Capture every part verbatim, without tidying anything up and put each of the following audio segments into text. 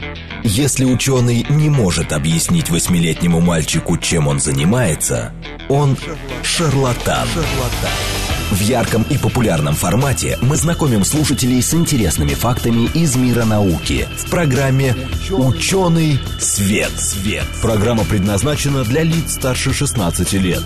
Если ученый не может объяснить восьмилетнему мальчику, чем он занимается, он шарлатан. В ярком и популярном формате мы знакомим слушателей с интересными фактами из мира науки в программе «Ученый свет». Свет. Программа предназначена для лиц старше шестнадцати лет.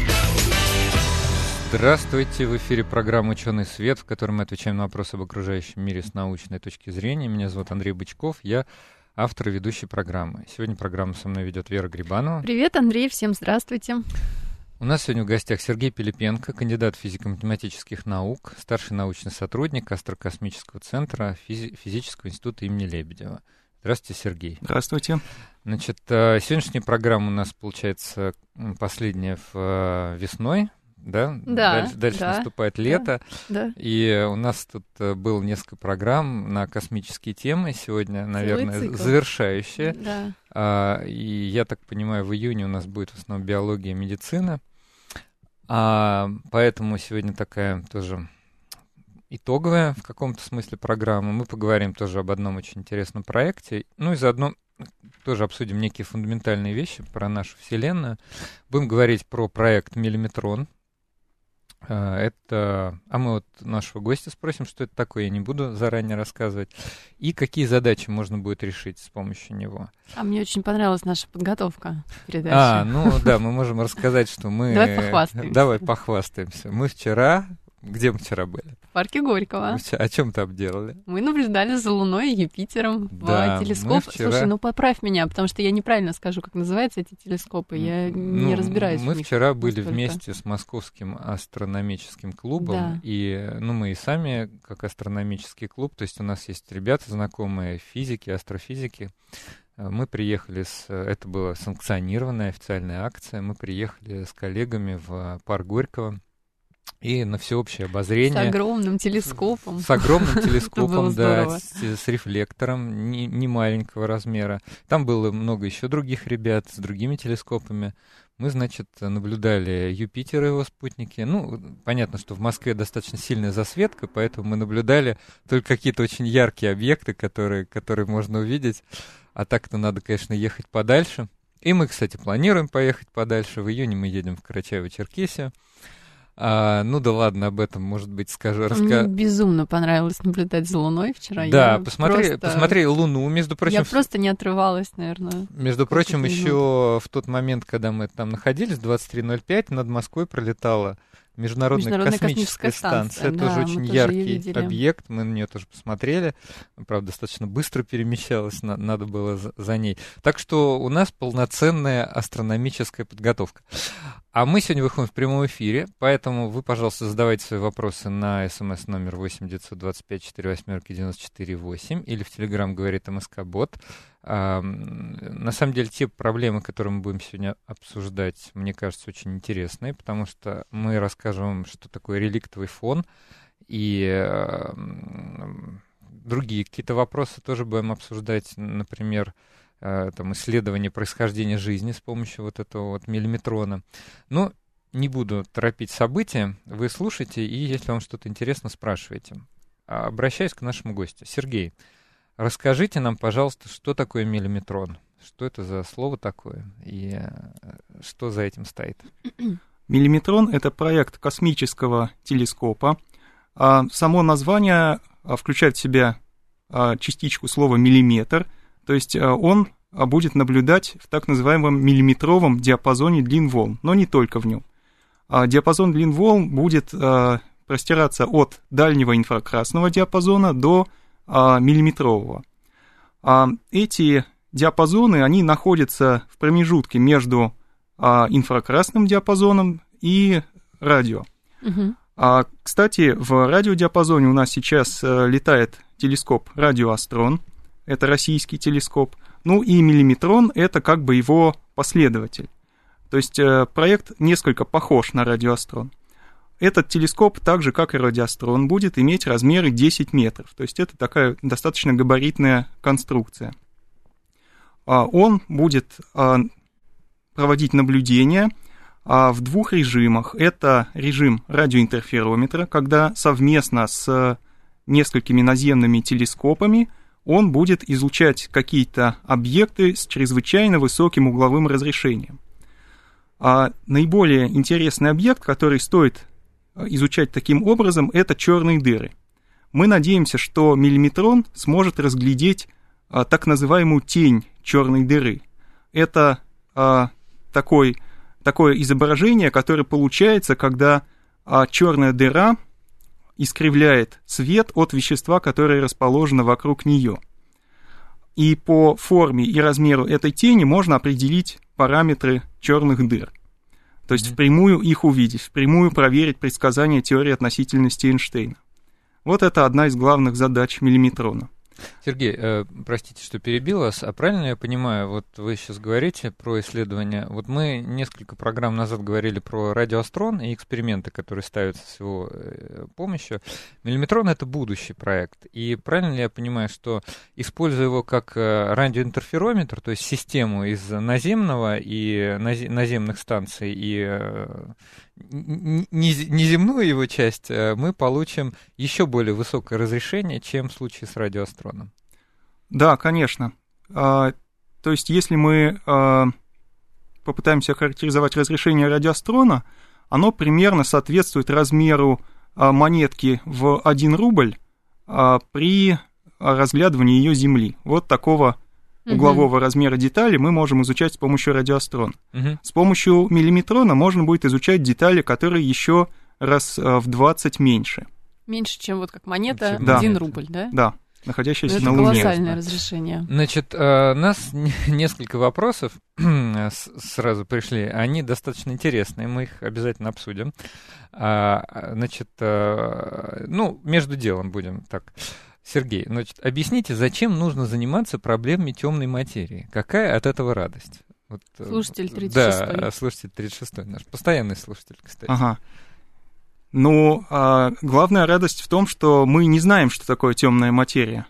Здравствуйте, в эфире программа «Ученый свет», в которой мы отвечаем на вопросы об окружающем мире с научной точки зрения. Меня зовут Андрей Бычков, я автор и ведущий программы. Сегодня программу со мной ведет Вера Грибанова. Привет, Андрей, всем здравствуйте. У нас сегодня в гостях Сергей Пилипенко, кандидат физико-математических наук, старший научный сотрудник Астрокосмического центра физи- Физического института имени Лебедева. Здравствуйте, Сергей. Здравствуйте. Значит, сегодняшняя программа у нас, получается, последняя в весной. Да? Да, дальше дальше да, наступает лето, да, да. И у нас тут было несколько программ на космические темы. Сегодня, наверное, завершающая. Да. А, и я так понимаю, в июне у нас будет в основном биология и медицина. А, поэтому сегодня такая тоже итоговая в каком-то смысле программа. Мы поговорим тоже об одном очень интересном проекте. Ну и заодно тоже обсудим некие фундаментальные вещи про нашу Вселенную. Будем говорить про проект «Миллиметрон». Это... А мы вот нашего гостя спросим, что это такое, я не буду заранее рассказывать. И какие задачи можно будет решить с помощью него. А мне очень понравилась наша подготовка к передаче. А, ну да, мы можем рассказать, что мы... Давай похвастаемся. Давай похвастаемся. Мы вчера... Где мы вчера были? В парке Горького. О чем там делали? Мы наблюдали за Луной и Юпитером да, в телескоп. Вчера... Слушай, ну поправь меня, потому что я неправильно скажу, как называются эти телескопы. Я ну, не разбираюсь мы в них. Мы вчера были настолько. вместе с Московским астрономическим клубом. Да. И ну, мы и сами, как астрономический клуб, то есть у нас есть ребята, знакомые физики, астрофизики. Мы приехали с... Это была санкционированная официальная акция. Мы приехали с коллегами в парк Горького. И на всеобщее обозрение. С огромным телескопом. С, с огромным телескопом, да, с, с рефлектором не, не маленького размера. Там было много еще других ребят с другими телескопами. Мы, значит, наблюдали Юпитер и его спутники. Ну, понятно, что в Москве достаточно сильная засветка, поэтому мы наблюдали только какие-то очень яркие объекты, которые, которые можно увидеть. А так-то надо, конечно, ехать подальше. И мы, кстати, планируем поехать подальше. В июне мы едем в Карачаево-Черкесию. А, ну да ладно, об этом, может быть, скажу. Раска... Мне безумно понравилось наблюдать за Луной вчера. Да, я посмотри, просто... посмотри Луну, между прочим... Я просто не отрывалась, наверное. Между прочим, еще в тот момент, когда мы там находились, двадцать три ноль пять, над Москвой пролетала Международная, Международная космическая, космическая станция. станция. Да, тоже очень тоже яркий объект, мы на нее тоже посмотрели. Правда, достаточно быстро перемещалась, на, надо было за, за ней. Так что у нас полноценная астрономическая подготовка. А мы сегодня выходим в прямом эфире, поэтому вы, пожалуйста, задавайте свои вопросы на смс номер восемь девятьсот двадцать пять сорок восемь девяносто четыре восемь или в Телеграм говорит МСК-бот. А, на самом деле, те проблемы, которые мы будем сегодня обсуждать, мне кажется, очень интересные, потому что мы расскажем, что такое реликтовый фон, и а, другие какие-то вопросы тоже будем обсуждать, например, а, там, исследование происхождения жизни с помощью вот этого вот миллиметрона. Но не буду торопить события, вы слушайте, и если вам что-то интересно, спрашивайте. Обращаюсь к нашему гостю. Сергей, расскажите нам, пожалуйста, что такое миллиметрон? Что это за слово такое? И что за этим стоит? Миллиметрон — это проект космического телескопа. Само название включает в себя частичку слова «миллиметр», то есть он будет наблюдать в так называемом миллиметровом диапазоне длин волн, но не только в нем. Диапазон длин волн будет простираться от дальнего инфракрасного диапазона до а, миллиметрового. А, эти диапазоны, они находятся в промежутке между а, инфракрасным диапазоном и радио. Uh-huh. А, кстати, в радиодиапазоне у нас сейчас а, летает телескоп «Радиоастрон», это российский телескоп, ну и миллиметрон — это как бы его последователь. То есть а, проект несколько похож на «Радиоастрон». Этот телескоп, так же как и радиоастрон, будет иметь размеры десять метров, то есть это такая достаточно габаритная конструкция. Он будет проводить наблюдения в двух режимах. Это режим радиоинтерферометра, когда совместно с несколькими наземными телескопами он будет излучать какие-то объекты с чрезвычайно высоким угловым разрешением. А наиболее интересный объект, который стоит изучать таким образом, это черные дыры. Мы надеемся, что миллиметрон сможет разглядеть а, так называемую тень черной дыры. Это а, такой, такое изображение, которое получается, когда а, черная дыра искривляет свет от вещества, которое расположено вокруг нее. И по форме и размеру этой тени можно определить параметры черных дыр. То есть mm-hmm. впрямую их увидеть, впрямую проверить предсказания теории относительности Эйнштейна. Вот это одна из главных задач миллиметрона. Сергей, э, простите, что перебил вас, а правильно я понимаю, вот вы сейчас говорите про исследования, вот мы несколько программ назад говорили про радиоастрон и эксперименты, которые ставятся с его э, помощью. Миллиметрон — это будущий проект, и правильно ли я понимаю, что, используя его как э, радиоинтерферометр, то есть систему из наземного и нази- наземных станций и э, неземную его часть, мы получим еще более высокое разрешение, чем в случае с радиоастроном. Да, конечно. А, то есть, если мы а, попытаемся охарактеризовать разрешение радиоастрона, оно примерно соответствует размеру а, монетки в один рубль а, при разглядывании ее Земли. Вот такого углового угу. размера детали мы можем изучать с помощью радиоастрона. Угу. С помощью миллиметрона можно будет изучать детали, которые еще раз в двадцать меньше. Меньше, чем вот как монета, да. один рубль, да? Да, находящаяся это на Луне. Это колоссальное разрешение. Значит, у нас несколько вопросов сразу пришли. Они достаточно интересные, мы их обязательно обсудим. Значит, ну, между делом будем так. Сергей, значит, объясните, зачем нужно заниматься проблемами темной материи? Какая от этого радость? Вот, слушатель тридцать шестой. Да, слушатель тридцать шестой, наш постоянный слушатель, кстати. Ага. Ну, а главная радость в том, что мы не знаем, что такое темная материя.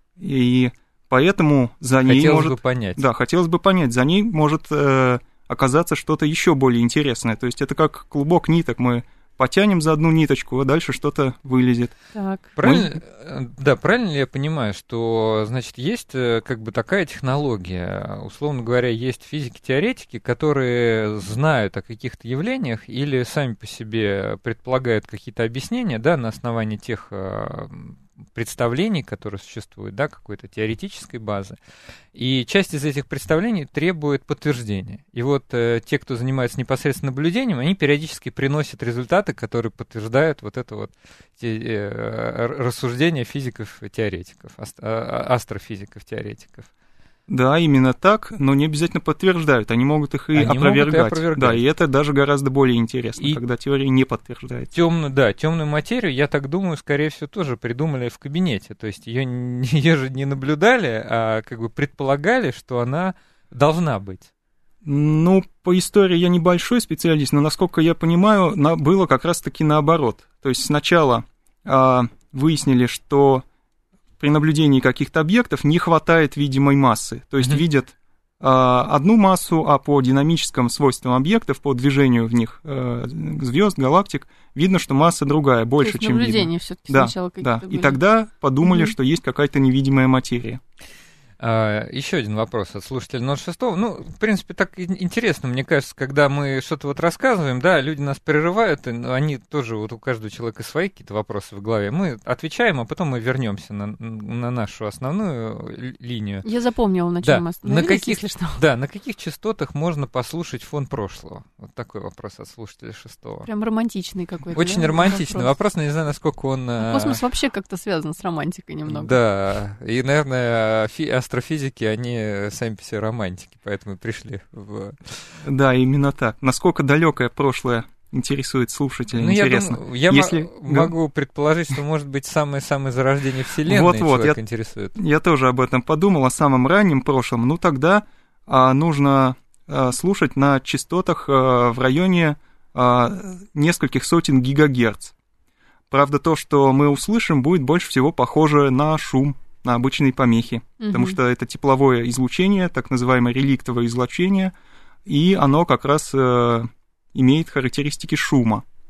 И поэтому за ней хотелось может... бы понять. Да, хотелось бы понять. За ней может э, оказаться что-то еще более интересное. То есть это как клубок ниток. Мы потянем за одну ниточку, а дальше что-то вылезет. Так. Правильно, Мы... Да, правильно ли я понимаю, что, значит, есть как бы такая технология, условно говоря, есть физики-теоретики, которые знают о каких-то явлениях или сами по себе предполагают какие-то объяснения, да, на основании тех представлений, которые существуют, да, какой-то теоретической базы. И часть из этих представлений требует подтверждения. И вот э, те, кто занимается непосредственно наблюдением, они периодически приносят результаты, которые подтверждают вот это вот те, э, рассуждения физиков-теоретиков, астро- астрофизиков-теоретиков. Да, именно так, но не обязательно подтверждают, они могут их и они опровергать. Могут и опровергать. Да, и это даже гораздо более интересно, и когда теория не подтверждает. Темную, да, темную материю, я так думаю, скорее всего, тоже придумали в кабинете. То есть ее, ее же не наблюдали, а как бы предполагали, что она должна быть. Ну, по истории я небольшой специалист, но, насколько я понимаю, на, было как раз-таки наоборот. То есть сначала а, выяснили, что при наблюдении каких-то объектов не хватает видимой массы. То есть mm-hmm. видят а, одну массу, а по динамическим свойствам объектов, по движению в них а, звезд, галактик, видно, что масса другая, больше, чем видно. Наблюдения все-таки да, сначала какие-то да. были. И тогда подумали, mm-hmm. что есть какая-то невидимая материя. А, еще один вопрос от слушателя ноль шесть. Ну, в принципе, так интересно, мне кажется, когда мы что-то вот рассказываем, да, люди нас прерывают, они тоже, вот у каждого человека свои какие-то вопросы в голове. Мы отвечаем, а потом мы вернемся на, на нашу основную линию. Я запомнила, на чем да. мы остановились, на каких, если что. Да, на каких частотах можно послушать фон прошлого? Вот такой вопрос от слушателя шестого. Прям романтичный какой-то. Очень да, романтичный вопрос, вопрос, но не знаю, насколько он... Ну, космос вообще как-то связан с романтикой немного. Да, и, наверное, фи- астрофизики, они сами по себе романтики, поэтому пришли в... Да, именно так. Насколько далекое прошлое интересует слушателя, ну, интересно. Я, думаю, я Если... м- могу предположить, что, может быть, самое-самое зарождение Вселенной вот, вот, человека я, интересует. Я тоже об этом подумал, о самом раннем прошлом. Ну, тогда а, нужно а, слушать на частотах а, в районе а, нескольких сотен гигагерц. Правда, то, что мы услышим, будет больше всего похоже на шум, на обычные помехи, угу. потому что это тепловое излучение, так называемое реликтовое излучение, и оно как раз э, имеет характеристики шума.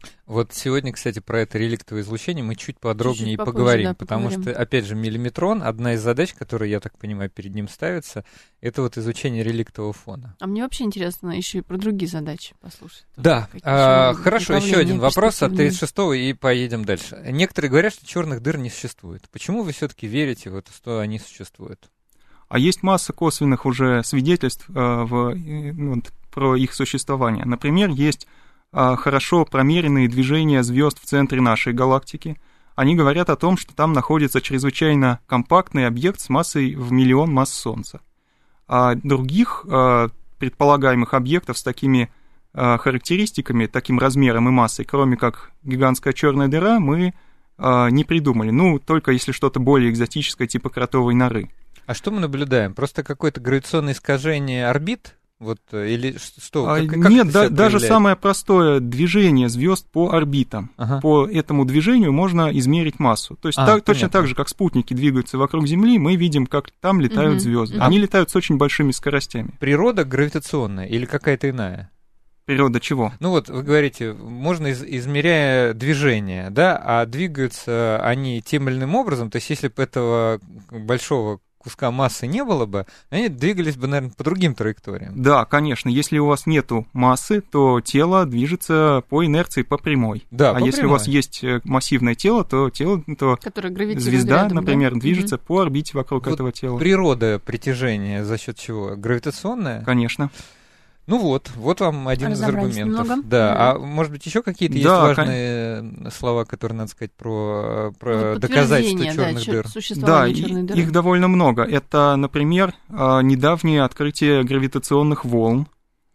Вот сегодня, кстати, про это реликтовое излучение мы чуть подробнее Чуть-чуть попозже, поговорим, да, потому поговорим. что, опять же, миллиметрон, одна из задач, которая, я так понимаю, перед ним ставится, это вот изучение реликтового фона. А мне вообще интересно еще и про другие задачи послушать. Да, Какие а, еще хорошо, еще направления один вопрос от перспективные? тридцать шестого и поедем дальше. Некоторые говорят, что черных дыр не существует. Почему вы все-таки верите в это, что они существуют? А есть масса косвенных уже свидетельств э, в, э, вот, про их существование. Например, есть э, хорошо промеренные движения звезд в центре нашей галактики. Они говорят о том, что там находится чрезвычайно компактный объект с массой в миллион масс Солнца. А других э, предполагаемых объектов с такими э, характеристиками, таким размером и массой, кроме как гигантская черная дыра, мы э, не придумали. Ну, только если что-то более экзотическое, типа кротовой норы. А что мы наблюдаем? Просто какое-то гравитационное искажение орбит? Вот, или что? А, Как, как нет, это да, себя даже проявляет? самое простое движение звезд по орбитам. Ага. По этому движению можно измерить массу. То есть А, так, точно понятно. так же, как спутники двигаются вокруг Земли, мы видим, как там летают Мгм. звезды. Мгм. Они летают с очень большими скоростями. Природа гравитационная или какая-то иная? Природа чего? Ну вот, вы говорите, можно из- измеряя движение, да, а двигаются они тем или иным образом, то есть если бы этого большого куска массы не было бы, они двигались бы, наверное, по другим траекториям. Да, конечно, если у вас нету массы, то тело движется по инерции по прямой. Да, а по если прямой. у вас есть э, массивное тело, то тело, то Которые гравитируют звезда, рядом, да? например, Мгм. движется по орбите вокруг Вот этого тела. Природа притяжения за счет чего? Гравитационная? Конечно. Ну вот, вот вам один из Разобрались аргументов. немного. Да, Мгм. а может быть еще какие-то есть Да, важные слова, которые надо сказать про, про Ну, доказательство подтверждение, да, черных чё- дыр? Да, существование и- черной дыры. их довольно много. Это, например, а, недавнее открытие гравитационных волн.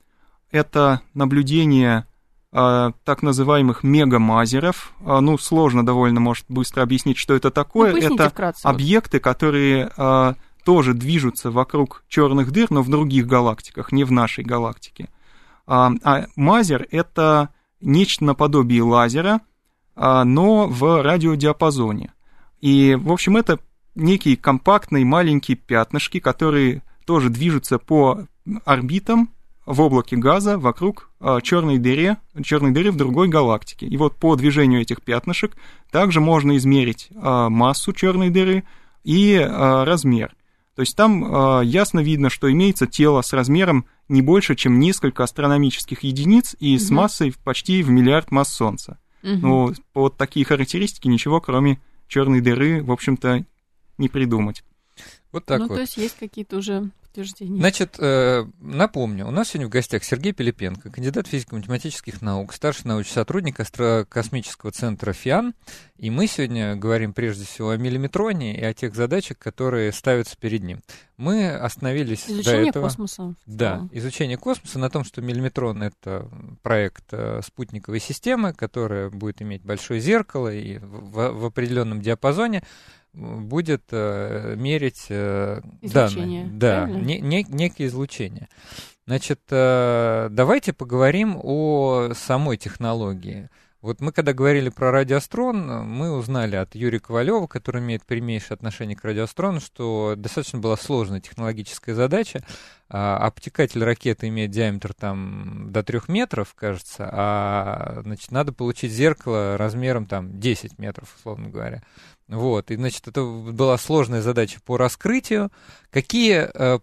Это наблюдение а, так называемых мегамазеров. А, Ну, сложно довольно, может, быстро объяснить, что это Ну, такое. поясните Это вкратце. вот. объекты, которые а, тоже движутся вокруг черных дыр, но в других галактиках, не в нашей галактике. А, а мазер — это нечто наподобие лазера, а, но в радиодиапазоне. И, в общем, это некие компактные маленькие пятнышки, которые тоже движутся по орбитам в облаке газа вокруг а, черной дыры, черной дыры в другой галактике. И вот по движению этих пятнышек также можно измерить а, массу черной дыры и а, размер. То есть там а, ясно видно, что имеется тело с размером не больше, чем несколько астрономических единиц и с Мгм. массой почти в миллиард масс Солнца. Мгм. Ну, по вот такие характеристики ничего, кроме черной дыры, в общем-то, не придумать. Вот так ну, вот. то есть есть какие-то уже подтверждения. Значит, э, напомню, у нас сегодня в гостях Сергей Пилипенко, кандидат физико-математических наук, старший научный сотрудник Астрокосмического центра ФИАН. И мы сегодня говорим прежде всего о миллиметроне и о тех задачах, которые ставятся перед ним. Мы остановились до Изучение этого. космоса. в Да, целом. изучение космоса, на том, что миллиметрон — это проект э, спутниковой системы, которая будет иметь большое зеркало и в, в определенном диапазоне будет э, мерить э, Излучение, данные. Да, правильно? не, не- некие излучения. Значит, э, давайте поговорим о самой технологии. Вот мы, когда говорили про радиоастрон, мы узнали от Юрия Ковалева, который имеет прямейшее отношение к радиоастрону, что достаточно была сложная технологическая задача. А, обтекатель ракеты имеет диаметр там до трех метров, кажется, а значит, надо получить зеркало размером там десять метров, условно говоря. Вот, и, значит, это была сложная задача по раскрытию. Какие э,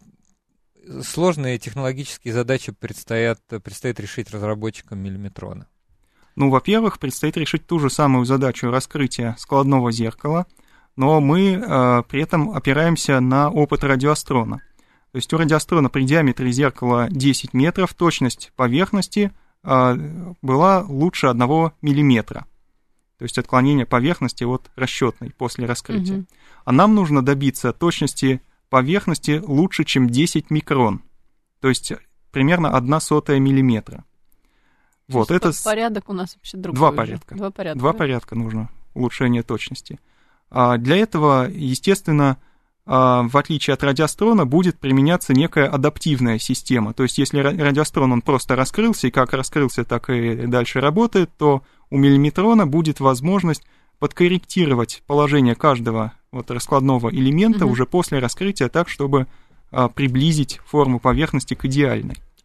сложные технологические задачи предстоят, предстоит решить разработчикам миллиметрона? Ну, во-первых, предстоит решить ту же самую задачу раскрытия складного зеркала, но мы э, при этом опираемся на опыт радиоастрона. То есть у радиоастрона при диаметре зеркала десять метров точность поверхности э, была лучше одного миллиметра. То есть отклонение поверхности от расчетной после раскрытия. Мгм. А нам нужно добиться точности поверхности лучше, чем десять микрон. То есть примерно одна сотая миллиметра. То Вот, есть это по- порядок у нас вообще другой. два уже. порядка. Два порядка. два да? порядка нужно улучшение точности. А для этого, естественно, а, в отличие от радиоастрона, будет применяться некая адаптивная система. То есть если ра- радиоастрон, он просто раскрылся, и как раскрылся, так и дальше работает, то у миллиметрона будет возможность подкорректировать положение каждого вот раскладного элемента Мгм. уже после раскрытия так, чтобы а, приблизить форму поверхности к идеальной.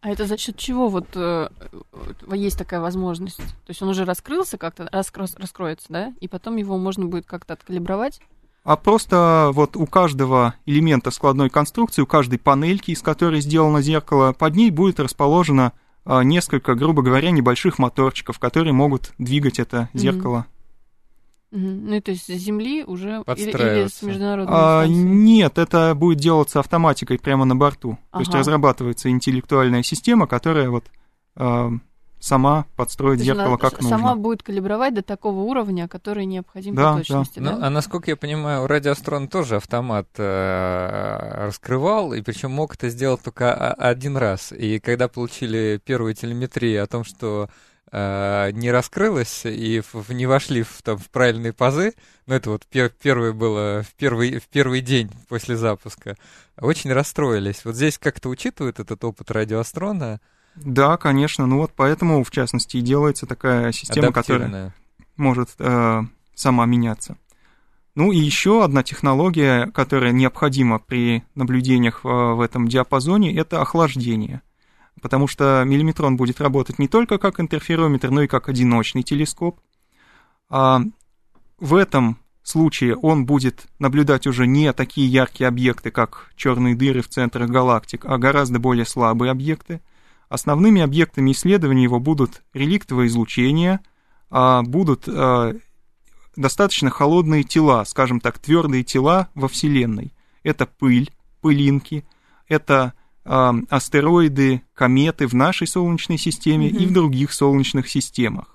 А это за счет чего вот э, есть такая возможность? То есть он уже раскрылся как-то, раскро- раскроется, да? И потом его можно будет как-то откалибровать? А просто вот у каждого элемента складной конструкции, у каждой панельки, из которой сделано зеркало, под ней будет расположено а, несколько, грубо говоря, небольших моторчиков, которые могут двигать это зеркало. Mm-hmm. Mm-hmm. Ну, то есть с Земли уже или, или с международной а, станции? Нет, это будет делаться автоматикой прямо на борту. Ага. То есть разрабатывается интеллектуальная система, которая вот а, сама подстроит то зеркало как сама нужно. Сама будет калибровать до такого уровня, который необходим да, по точности, да? да? Ну, а насколько я понимаю, радиоастрон тоже автомат э, раскрывал, и причем мог это сделать только один раз. И когда получили первую телеметрию о том, что э, не раскрылось и в, не вошли в, там, в правильные пазы, ну это вот пер, первое было в первый, в первый день после запуска, очень расстроились. Вот здесь как-то учитывают этот опыт радиоастрона? Да, конечно. Ну вот поэтому, в частности, и делается такая система, которая может э, сама меняться. Ну и еще одна технология, которая необходима при наблюдениях в, в этом диапазоне, это охлаждение. Потому что миллиметрон будет работать не только как интерферометр, но и как одиночный телескоп. А в этом случае он будет наблюдать уже не такие яркие объекты, как черные дыры в центрах галактик, а гораздо более слабые объекты. Основными объектами исследования его будут реликтовое излучение, будут достаточно холодные тела, скажем так, твердые тела во Вселенной. Это пыль, пылинки, это астероиды, кометы в нашей Солнечной системе mm-hmm. и в других солнечных системах.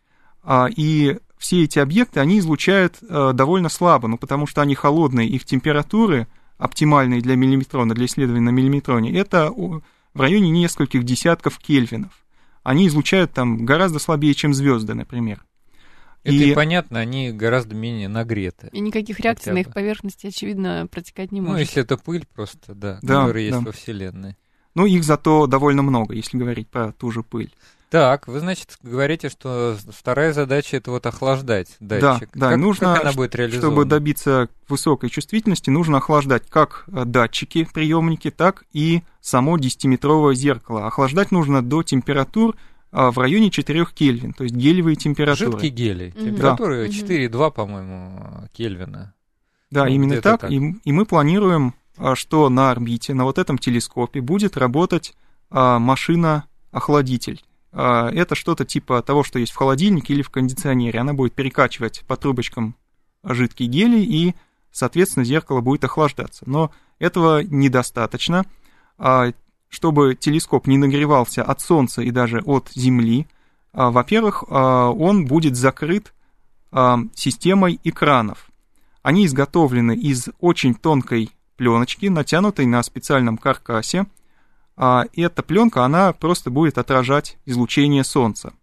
И все эти объекты, они излучают довольно слабо, ну, потому что они холодные, их температуры, оптимальные для миллиметрона, для исследования на миллиметроне, это в районе нескольких десятков кельвинов. Они излучают там гораздо слабее, чем звезды, например. Это и... и понятно, они гораздо менее нагреты. И никаких реакций на их поверхности, очевидно, протекать не может. Ну, если это пыль просто, да, да которая да. есть во Вселенной. Ну, их зато довольно много, если говорить про ту же пыль. Так, вы, значит, говорите, что вторая задача — это вот охлаждать датчик. Да, да, как, нужно, как она будет реализована? Чтобы добиться высокой чувствительности, нужно охлаждать как датчики, приемники, так и само десятиметровое зеркало. Охлаждать нужно до температур в районе четырёх Кельвин, то есть гелевые температуры. Жидкий гелий. Mm-hmm. Температура да. четыре и два, по-моему, Кельвина. Да, ну, именно так. так. И, и мы планируем, что на орбите, на вот этом телескопе будет работать машина-охладитель. Это что-то типа того, что есть в холодильнике или в кондиционере. Она будет перекачивать по трубочкам жидкий гелий, и, соответственно, зеркало будет охлаждаться. Но этого недостаточно. Чтобы телескоп не нагревался от Солнца и даже от Земли, во-первых, он будет закрыт системой экранов. Они изготовлены из очень тонкой пленочки, натянутой на специальном каркасе. И эта пленка, она просто будет отражать излучение Солнца.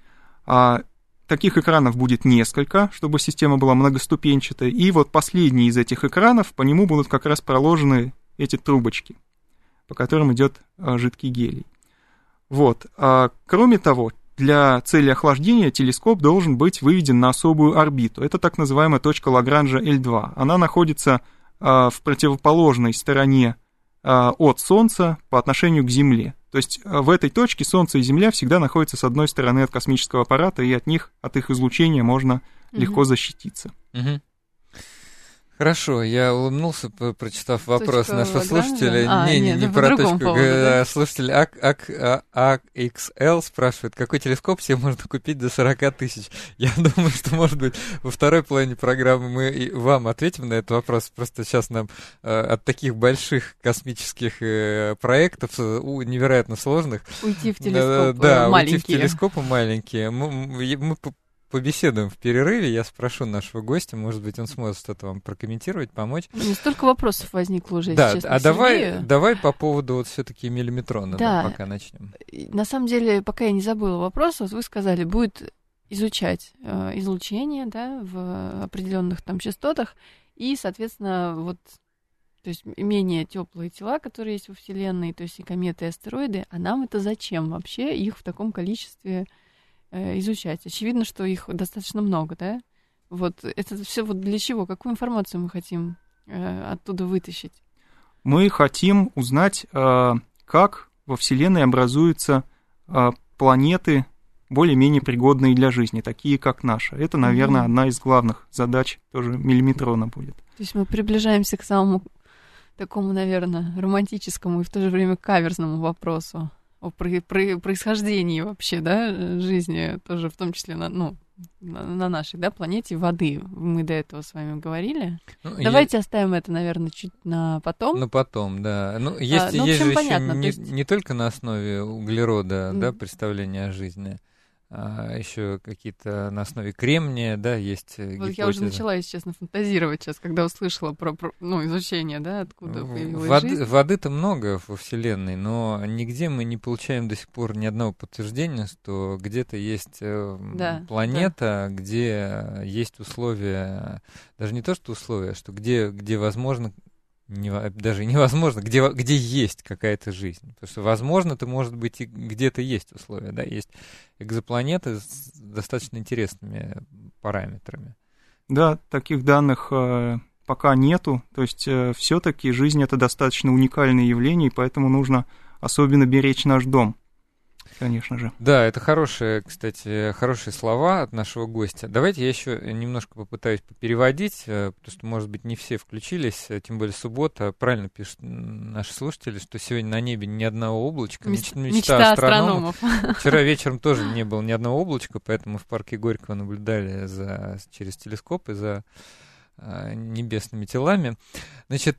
Таких экранов будет несколько, чтобы система была многоступенчатой. И вот последний из этих экранов, по нему будут как раз проложены эти трубочки, по которым идет жидкий гелий. Вот. Кроме того, для цели охлаждения телескоп должен быть выведен на особую орбиту. Это так называемая точка Лагранжа Эль два. Она находится в противоположной стороне от Солнца по отношению к Земле. То есть в этой точке Солнце и Земля всегда находятся с одной стороны от космического аппарата, и от них, от их излучения можно mm-hmm. легко защититься. Mm-hmm. Хорошо, я улыбнулся, прочитав вопрос Точка нашего слушателя. А, не, не, нет, не по про точку. Поводу, да? Слушатель эй икс эл спрашивает, какой телескоп себе можно купить до сорок тысяч? Я думаю, что, может быть, во второй половине программы мы и вам ответим на этот вопрос. Просто сейчас нам э, от таких больших космических э, проектов, э, невероятно сложных... Уйти в телескоп да, маленькие. уйти в телескопы маленькие. Мы, мы побеседуем в перерыве, я спрошу нашего гостя, может быть, он сможет что-то вам прокомментировать, помочь. Не столько вопросов возникло уже, да, если честно. А давай, давай по поводу вот все-таки миллиметрона, да, да, пока начнем. На самом деле, пока я не забыла вопрос, вот вы сказали, будет изучать э, излучение, да, в определенных там частотах, и, соответственно, вот, то есть менее теплые тела, которые есть во Вселенной, то есть и кометы, и астероиды, а нам это зачем вообще их в таком количестве изучать? Очевидно, что их достаточно много, да? Вот это все вот для чего? Какую информацию мы хотим э, оттуда вытащить? Мы хотим узнать, э, как во Вселенной образуются а, планеты, более-менее пригодные для жизни, такие как наша. Это, наверное, mm-hmm. одна из главных задач тоже миллиметрона будет. То есть мы приближаемся к самому такому, наверное, романтическому и в то же время каверзному вопросу о про- про- происхождении вообще, да, жизни, тоже в том числе на, ну, на, на нашей, да, планете воды. Мы до этого с вами говорили. Ну, Давайте я... оставим это, наверное, чуть на потом. На потом, да. Ну, есть, а, ну, есть же понятно, еще не, есть... не только на основе углерода, mm. да, представление о жизни, а еще какие-то на основе кремния, да, есть вот гипотезы. Я уже начала, если честно, фантазировать сейчас, когда услышала про, про ну, изучение, да, откуда появилась Воды, жизнь. Воды-то много во Вселенной, но нигде мы не получаем до сих пор ни одного подтверждения, что где-то есть да, планета, да. где есть условия, даже не то, что условия, что где, где возможно... Не, даже невозможно, где, где есть какая-то жизнь. Потому что, возможно, это может быть и где-то есть условия, да, есть экзопланеты с достаточно интересными параметрами. Да, таких данных э, пока нету, то есть э, все-таки жизнь — это достаточно уникальное явление, и поэтому нужно особенно беречь наш дом. Конечно же. Да, это хорошие, кстати, хорошие слова от нашего гостя. Давайте я еще немножко попытаюсь переводить, потому что, может быть, не все включились, тем более суббота. Правильно пишут наши слушатели, что сегодня на небе ни одного облачка. Меч... Мечта, мечта астрономов. астрономов. Вчера вечером тоже не было ни одного облачка, поэтому в парке Горького наблюдали за, через телескопы за небесными телами. Значит,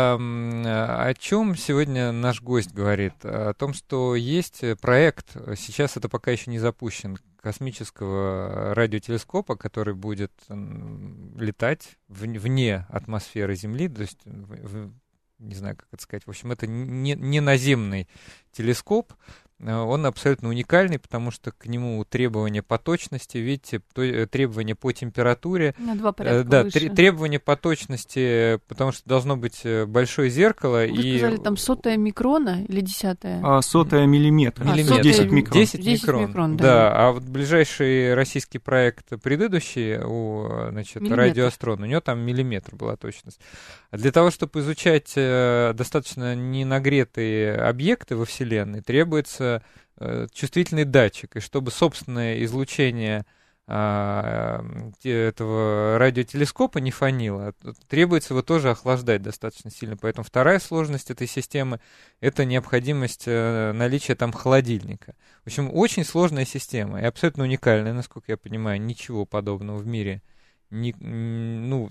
о чем сегодня наш гость говорит? О том, что есть проект, сейчас это пока еще не запущен, космического радиотелескопа, который будет летать вне атмосферы Земли, то есть, не знаю, как это сказать, в общем, это не, не наземный телескоп. Он абсолютно уникальный, потому что к нему требования по точности, видите, требования по температуре. На два порядка да, выше. Требования по точности, потому что должно быть большое зеркало. Вы и... сказали, там сотая микрона или десятая? А, сотая миллиметра. А, миллиметр. десять микрон. десять, десять микрон, микрон да. да. А вот ближайший российский проект предыдущий у, значит, радиоастрон, у него там миллиметр была точность. А для того, чтобы изучать э, достаточно ненагретые объекты во Вселенной, требуется чувствительный датчик, и чтобы собственное излучение а, этого радиотелескопа не фонило, требуется его тоже охлаждать достаточно сильно. Поэтому вторая сложность этой системы — это необходимость наличия там холодильника. В общем, очень сложная система и абсолютно уникальная, насколько я понимаю, ничего подобного в мире не, ну,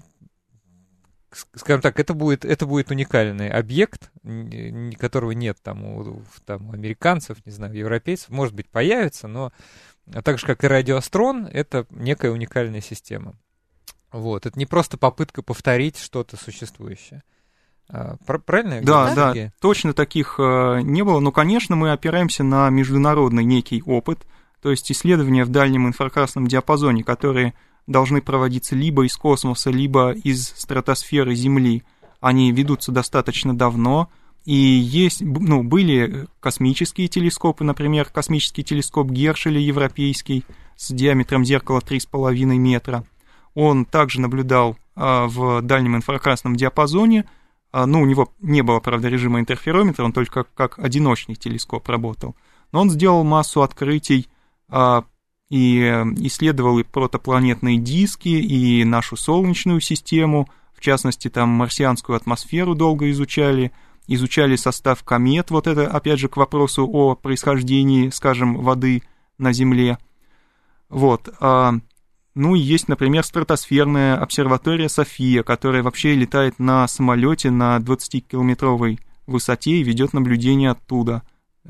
скажем так, это будет, это будет уникальный объект, которого нет там у, там у американцев, не знаю, европейцев. Может быть, появится, но так же, как и радиоастрон, это некая уникальная система. Вот. Это не просто попытка повторить что-то существующее. Правильно я говорю? Да, да, точно таких не было. Но, конечно, мы опираемся на международный некий опыт, то есть исследования в дальнем инфракрасном диапазоне, которые должны проводиться либо из космоса, либо из стратосферы Земли. Они ведутся достаточно давно, и есть, ну, были космические телескопы, например, космический телескоп Гершеля европейский с диаметром зеркала три с половиной метра. Он также наблюдал а, в дальнем инфракрасном диапазоне, а, ну, у него не было, правда, режима интерферометра, он только как одиночный телескоп работал, но он сделал массу открытий, а, и исследовал и протопланетные диски, и нашу Солнечную систему, в частности, там марсианскую атмосферу долго изучали, изучали состав комет, вот это, опять же, к вопросу о происхождении, скажем, воды на Земле. Вот. Ну и есть, например, стратосферная обсерватория София, которая вообще летает на самолете на двадцатикилометровой высоте и ведет наблюдение оттуда.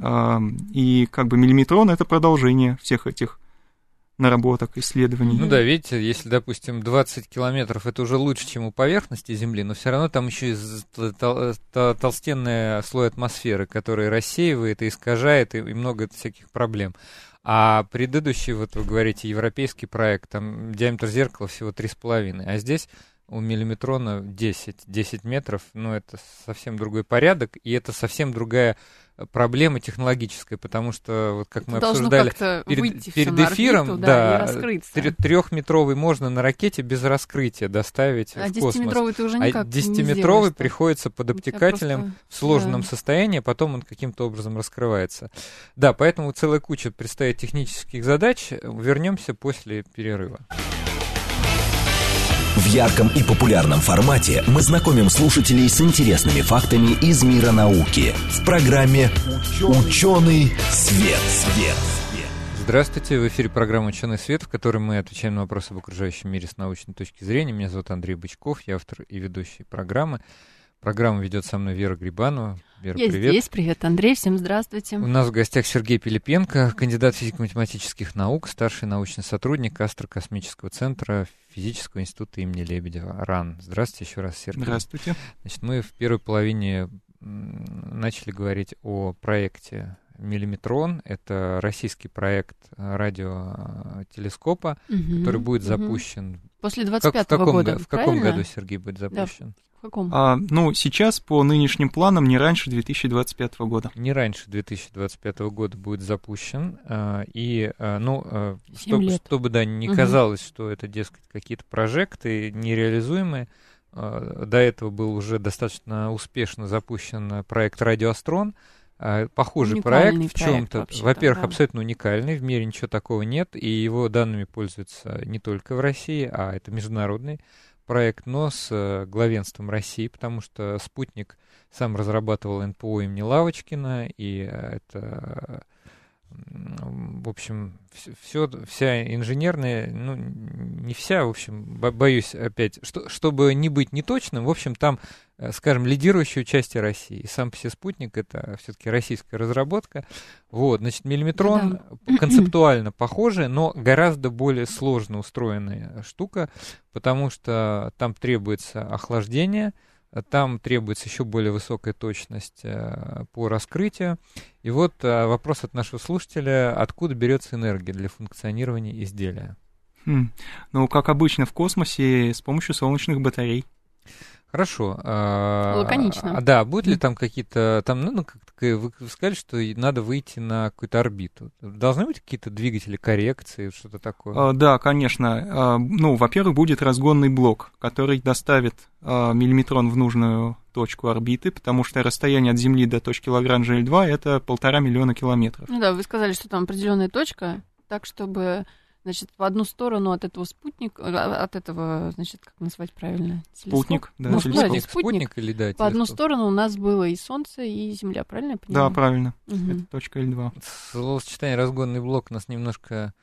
И как бы миллиметрон — это продолжение всех этих наработок, исследований. Ну да, видите, если, допустим, двадцать километров, это уже лучше, чем у поверхности Земли, но все равно там еще и толстенный слой атмосферы, который рассеивает и искажает, и много всяких проблем. А предыдущий, вот вы говорите, европейский проект, там диаметр зеркала всего три с половиной, а здесь у миллиметрона десять, десять метров, ну, это совсем другой порядок, и это совсем другая проблема технологическая, потому что, вот как это мы обсуждали перед, перед эфиром, орбиту, да, да, трехметровый можно на ракете без раскрытия доставить а в космос. десятиметровый ты уже никак а десятиметровый не приходится под обтекателем просто... в сложенном да. состоянии, а потом он каким-то образом раскрывается. Да, поэтому целая куча предстоит технических задач. Вернемся после перерыва. В ярком и популярном формате мы знакомим слушателей с интересными фактами из мира науки в программе «Ученый свет». свет. Здравствуйте, в эфире программа «Ученый свет», в которой мы отвечаем на вопросы об окружающем мире с научной точки зрения. Меня зовут Андрей Бычков, я автор и ведущий программы. Программу ведет со мной Вера Грибанова. Вера, я привет. здесь, привет, Андрей, всем здравствуйте. У нас в гостях Сергей Пилипенко, кандидат физико-математических наук, старший научный сотрудник Астрокосмического центра Физического института имени Лебедева, РАН. Здравствуйте еще раз, Сергей. Здравствуйте. Значит, мы в первой половине начали говорить о проекте «Миллиметрон». Это российский проект радиотелескопа, угу, который будет угу. запущен... После двадцать пятого года, В каком правильно? году, Сергей, будет запущен? Да. В каком? А, ну, сейчас по нынешним планам не раньше две тысячи двадцать пятого года. Не раньше две тысячи двадцать пятого года будет запущен. А, и, а, ну, а, чтобы, чтобы, да, не угу. казалось, что это, дескать, какие-то прожекты нереализуемые, а, до этого был уже достаточно успешно запущен проект «Радиоастрон». А, похожий уникальный проект в чем-то. Во-первых, да. абсолютно уникальный, в мире ничего такого нет, и его данными пользуются не только в России, а это международный проект, но с э, главенством России, потому что «Спутник» сам разрабатывал эн пэ о имени Лавочкина, и э, это, э, в общем, все, вся инженерная, ну, не вся, в общем, бо- боюсь опять, что, чтобы не быть неточным, в общем, там, э, скажем, лидирующие участие России. И сам по себе «Спутник» — это все-таки российская разработка. Вот, значит, «Миллиметрон» да. концептуально похожий, но гораздо более сложно устроенная штука, потому что там требуется охлаждение, там требуется еще более высокая точность э, по раскрытию. И вот э, вопрос от нашего слушателя: откуда берется энергия для функционирования изделия? Хм. Ну, как обычно в космосе, с помощью солнечных батарей. Хорошо. А, лаконично. А, да, будут ли там какие-то, там, ну, как вы сказали, что надо выйти на какую-то орбиту. Должны быть какие-то двигатели коррекции, что-то такое? А, да, конечно. А, ну, во-первых, будет разгонный блок, который доставит а, миллиметрон в нужную точку орбиты, потому что расстояние от Земли до точки Лагранжа Эль два — это полтора миллиона километров. Ну да, вы сказали, что там определенная точка, так, чтобы... Значит, в одну сторону от этого спутника, от этого, значит, как назвать правильно? Телескоп? Спутник, да, ну, телескоп. спутник, спутник или, да, по одну сторону у нас было и Солнце, и Земля, правильно я понимаю? Да, правильно. Угу. Это точка Эль два. Словосочетание «разгонный блок» нас немножко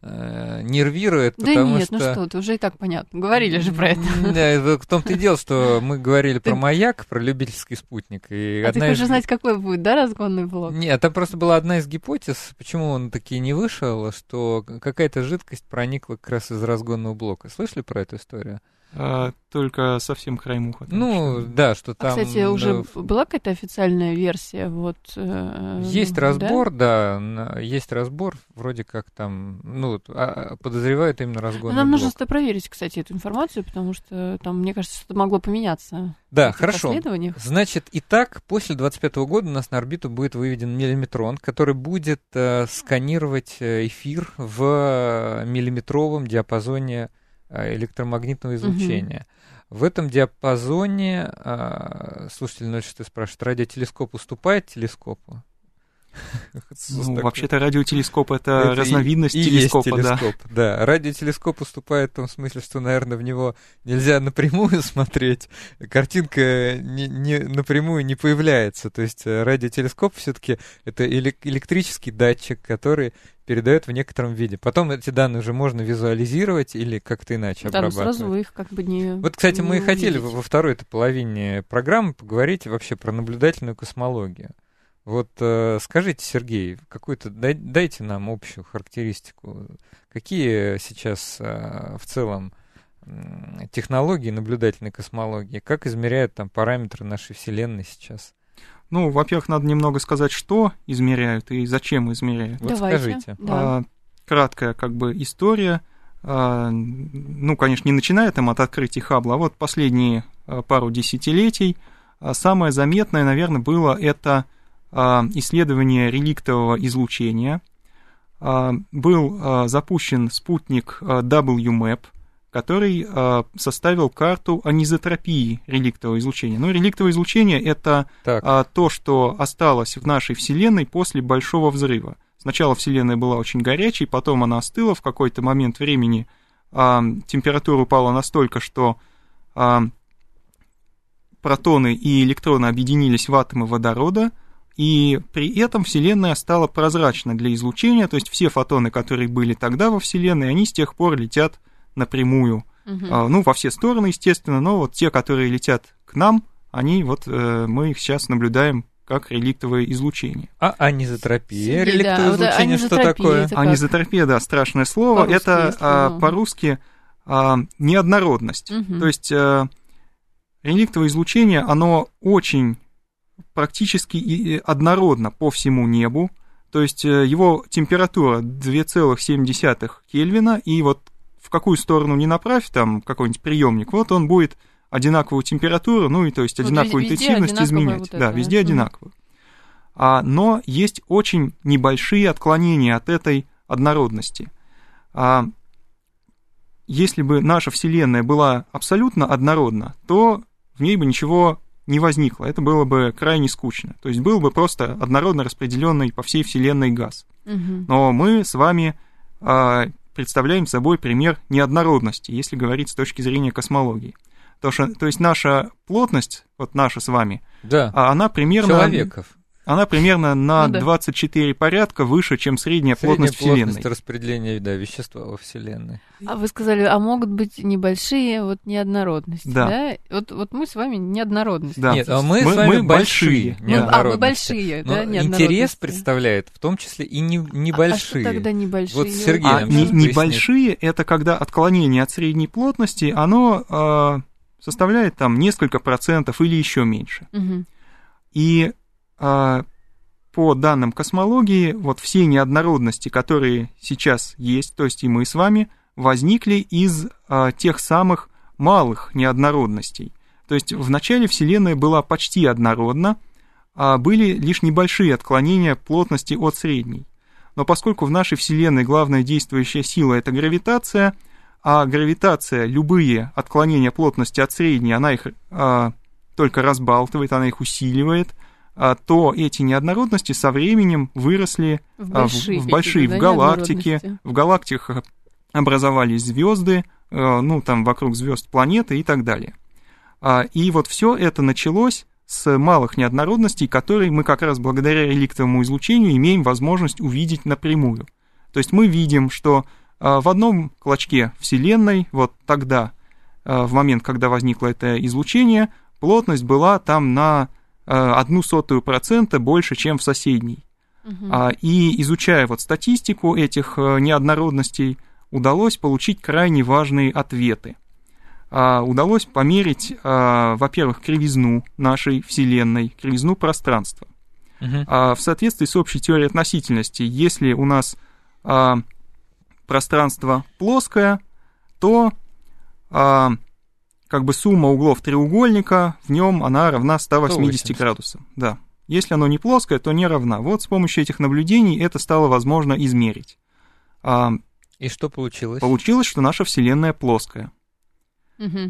э, нервирует, да потому нет, что... ну что ты, уже и так понятно. Говорили же про это. Да, в том-то и дело, что мы говорили про маяк, про любительский спутник. И а одна ты хочешь из... знать, какой будет, да, разгонный блок? Нет, там просто была одна из гипотез, почему он таки не вышел, что какая-то жидкость проникла как раз из разгонного блока. Слышали про эту историю? А, только совсем краем уха. Ну, что... да, что там... А, кстати, да, уже была какая-то официальная версия? Вот, э, есть разбор, да? да, есть разбор, вроде как там, ну, подозревают именно разгонный Нам блок. нужно проверить, кстати, эту информацию, потому что там, мне кажется, что-то могло поменяться. Да, хорошо. Значит, итак, после двадцать пятого года у нас на орбиту будет выведен миллиметрон, который будет э, сканировать эфир в миллиметровом диапазоне электромагнитного излучения. Угу. В этом диапазоне, а, слушатель ноль шесть спрашивает, радиотелескоп уступает телескопу? Ну, вообще-то радиотелескоп — это разновидность телескопа, да. Да, радиотелескоп уступает в том смысле, что, наверное, в него нельзя напрямую смотреть, картинка не, не, напрямую не появляется. То есть радиотелескоп все-таки это электрический датчик, который передает в некотором виде. Потом эти данные уже можно визуализировать или как-то иначе да, обрабатывать. Сразу вы их как бы не Вот, кстати, не мы и хотели увидеть. во второй половине программы поговорить вообще про наблюдательную космологию. Вот э, скажите, Сергей, какую-то дай, дайте нам общую характеристику. Какие сейчас э, в целом э, технологии наблюдательной космологии? Как измеряют там параметры нашей Вселенной сейчас? Ну, во-первых, надо немного сказать, что измеряют и зачем измеряют. Вот Давайте, скажите. Да. А, краткая как бы история. ну, конечно, не начиная там от открытия Хаббла, а вот последние пару десятилетий, самое заметное, наверное, было это исследование реликтового излучения. Был запущен спутник дабл ю мэп, который составил карту анизотропии реликтового излучения. Ну, реликтовое излучение — это так. то, что осталось в нашей Вселенной после Большого взрыва. Сначала Вселенная была очень горячей, потом она остыла, в какой-то момент времени а, температура упала настолько, что а, протоны и электроны объединились в атомы водорода, и при этом Вселенная стала прозрачна для излучения, то есть все фотоны, которые были тогда во Вселенной, они с тех пор летят напрямую, угу. а, ну, во все стороны, естественно, но вот те, которые летят к нам, они вот, э, мы их сейчас наблюдаем как реликтовое излучение. А анизотропия, реликтовое да, излучение, вот что такое? Анизотропия, да, страшное слово. По-русски это а, по-русски а, неоднородность. Угу. То есть а, реликтовое излучение, оно очень практически однородно по всему небу. То есть его температура две целых семь десятых Кельвина, и вот в какую сторону ни направь, там какой-нибудь приемник, вот он будет одинаковую температуру, ну и то есть одинаковую вот интенсивность изменять. Вот это, да, везде да? одинаково. А, но есть очень небольшие отклонения от этой однородности. А, если бы наша Вселенная была абсолютно однородна, то в ней бы ничего не возникло. Это было бы крайне скучно. То есть был бы просто однородно распределенный по всей Вселенной газ. Угу. Но мы с вами а, представляем собой пример неоднородности, если говорить с точки зрения космологии. То, что, то есть наша плотность, вот наша с вами, да. она примерно, человеков. Она примерно на ну, да. двадцать четыре порядка выше, чем средняя, средняя плотность Вселенной. Средняя плотность распределения да, вещества во Вселенной. А вы сказали, а могут быть небольшие вот неоднородности, да? да? Вот, вот мы с вами неоднородности. Да. Нет, а мы, мы с вами мы большие ну, а, мы большие, но да, интерес представляет в том числе и не, небольшие. А, а что тогда небольшие? Вот Сергей а не, небольшие — это когда отклонение от средней плотности, оно... Э, составляет там несколько процентов или еще меньше. Угу. И а, по данным космологии, вот все неоднородности, которые сейчас есть, то есть и мы с вами, возникли из а, тех самых малых неоднородностей. То есть в начале Вселенная была почти однородна, а были лишь небольшие отклонения плотности от средней. Но поскольку в нашей Вселенной главная действующая сила — это гравитация, а гравитация, любые отклонения плотности от средней, она их а, только разбалтывает, она их усиливает, а, то эти неоднородности со временем выросли в большие, а, в, в, большие, да, в галактике. В галактиках образовались звезды, а, ну, там вокруг звезд планеты и так далее. А, и вот все это началось с малых неоднородностей, которые мы как раз благодаря реликтовому излучению имеем возможность увидеть напрямую. То есть мы видим, что в одном клочке Вселенной, вот тогда, в момент, когда возникло это излучение, плотность была там на одну сотую процента больше, чем в соседней. Угу. И изучая вот статистику этих неоднородностей, удалось получить крайне важные ответы. Удалось померить, во-первых, кривизну нашей Вселенной, кривизну пространства. Угу. В соответствии с общей теорией относительности, если у нас пространство плоское, то а, как бы сумма углов треугольника в нем она равна ста восьмидесяти градусам. Да. Если оно не плоское, то не равна. Вот с помощью этих наблюдений это стало возможно измерить. А, И что получилось? Получилось, что наша Вселенная плоская. Угу.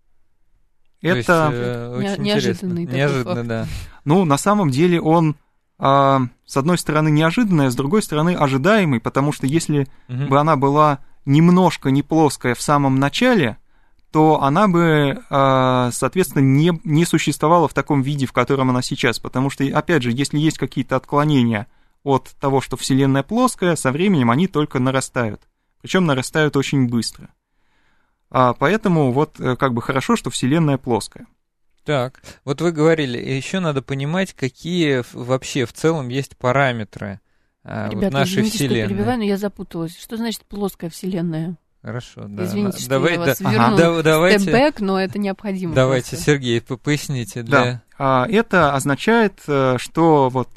Это есть, э, очень неожиданный интересно. Неожиданно, да. Ну, на самом деле он А, с одной стороны неожиданная, с другой стороны ожидаемый, потому что если угу. бы она была немножко не плоская в самом начале, то она бы, а, соответственно, не, не существовала в таком виде, в котором она сейчас, потому что, опять же, если есть какие-то отклонения от того, что Вселенная плоская, со временем они только нарастают, причем нарастают очень быстро. А, поэтому вот как бы хорошо, что Вселенная плоская. Так, вот вы говорили, еще надо понимать, какие вообще в целом есть параметры а, Ребята, вот нашей извините, Вселенной. Что перебиваю, но я запуталась. Что значит плоская Вселенная? Хорошо, да. Извините, что Давай, я вас да, верну ага. давайте, степ-бэк, но это необходимо. Давайте, просто. Сергей, поясните. Для... Да, это означает, что вот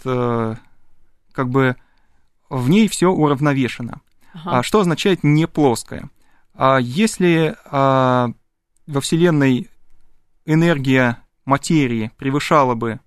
как бы в ней все уравновешено. Ага. Что означает не плоская? Если во Вселенной энергия материи превышала бы,